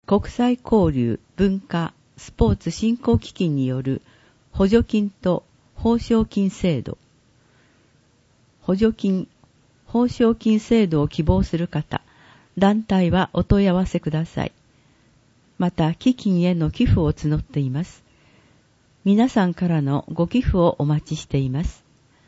国際交流文化スポーツ振興基金による補助金と報奨金制度。補助金、報奨金制度を希望する方、団体はお問い合わせください。また、基金への寄付を募っています。皆さんからのご寄付をお待ちしています。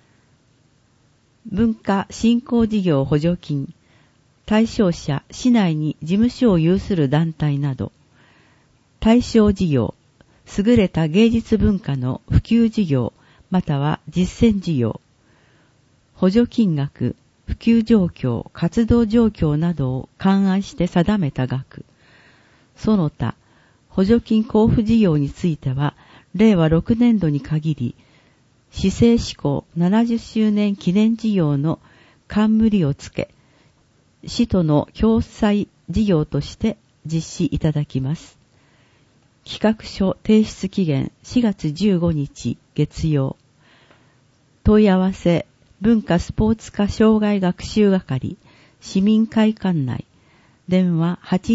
文化振興事業補助金、対象者、市内に事務所を有する団体など、対象事業、優れた芸術文化の普及事業、または実践事業、補助金額、普及状況、活動状況などを勘案して定めた額、その他、補助金交付事業については、令和6年度に限り、市政施行70周年記念事業の冠をつけ、市との共催事業として実施いただきます。企画書提出期限4月15日月曜。問い合わせ文化スポーツ科障害学習係市民会館内電話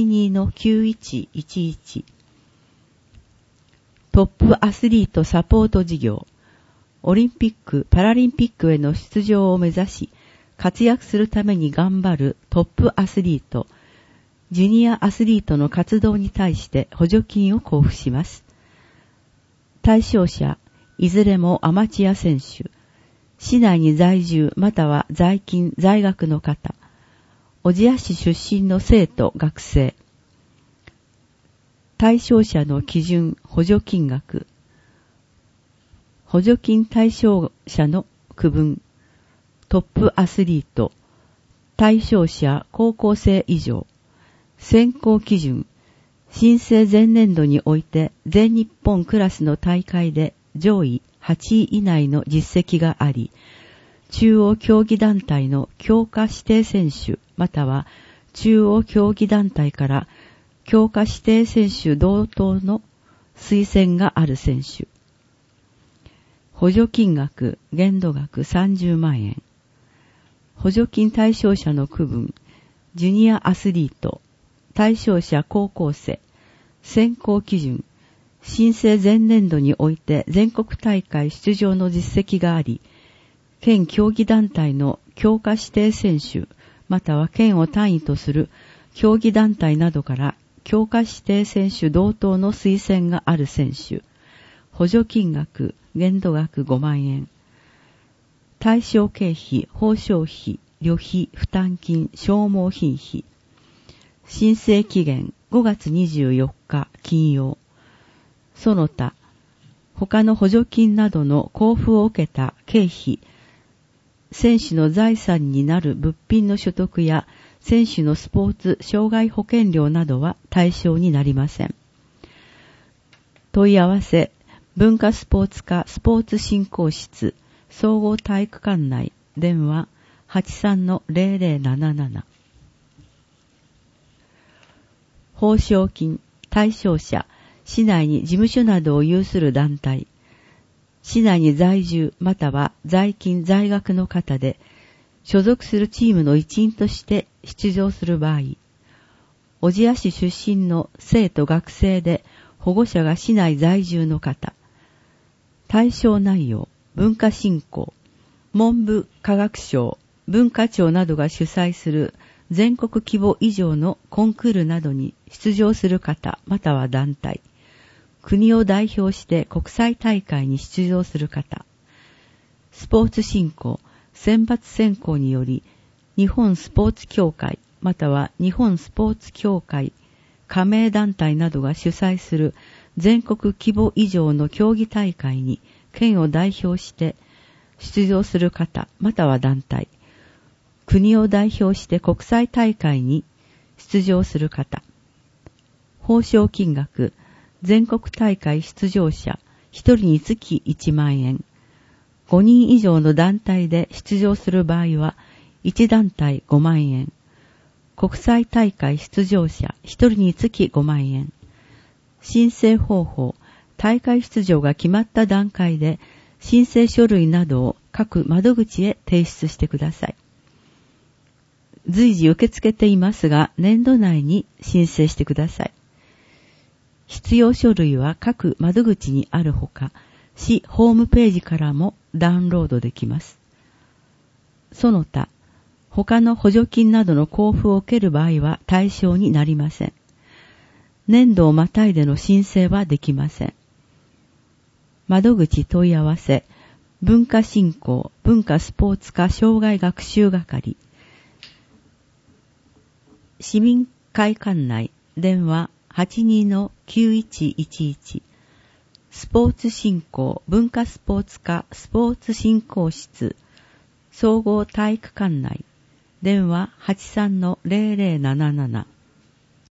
82-9111 トップアスリートサポート事業オリンピック・パラリンピックへの出場を目指し活躍するために頑張るトップアスリート、ジュニアアスリートの活動に対して補助金を交付します。対象者、いずれもアマチュア選手、市内に在住または在勤・在学の方、小千谷市出身の生徒・学生、対象者の基準・補助金額、補助金対象者の区分、トップアスリート、対象者高校生以上、選考基準、申請前年度において全日本クラスの大会で上位8位以内の実績があり、中央競技団体の強化指定選手または中央競技団体から強化指定選手同等の推薦がある選手。補助金額、限度額30万円。補助金対象者の区分、ジュニアアスリート、対象者高校生、選考基準、申請前年度において全国大会出場の実績があり、県競技団体の強化指定選手、または県を単位とする競技団体などから強化指定選手同等の推薦がある選手。補助金額、限度額5万円。対象経費、報奨費、旅費、負担金、消耗品費。申請期限5月24日金曜。その他、他の補助金などの交付を受けた経費、選手の財産になる物品の所得や選手のスポーツ障害保険料などは対象になりません。問い合わせ、文化スポーツ課スポーツ振興室総合体育館内電話 83-0077 報奨金対象者市内に事務所などを有する団体市内に在住または在勤在学の方で所属するチームの一員として出場する場合小千谷市出身の生徒学生で保護者が市内在住の方対象内容、文化振興、文部科学省、文化庁などが主催する全国規模以上のコンクールなどに出場する方、または団体、国を代表して国際大会に出場する方、スポーツ振興、選抜選考により、日本スポーツ協会、または日本スポーツ協会、加盟団体などが主催する全国規模以上の競技大会に県を代表して出場する方または団体、国を代表して国際大会に出場する方、報奨金額、全国大会出場者1人につき1万円、5人以上の団体で出場する場合は1団体5万円、国際大会出場者1人につき5万円、申請方法、大会出場が決まった段階で申請書類などを各窓口へ提出してください。随時受け付けていますが、年度内に申請してください。 必要書類は各窓口にあるほか、市ホームページからもダウンロードできます。その他、他の補助金などの交付を受ける場合は対象になりません。年度をまたいでの申請はできません。窓口問い合わせ、文化振興、文化スポーツ科障害学習係、市民会館内、電話 82-9111、スポーツ振興、文化スポーツ科スポーツ振興室、総合体育館内、電話 83-0077、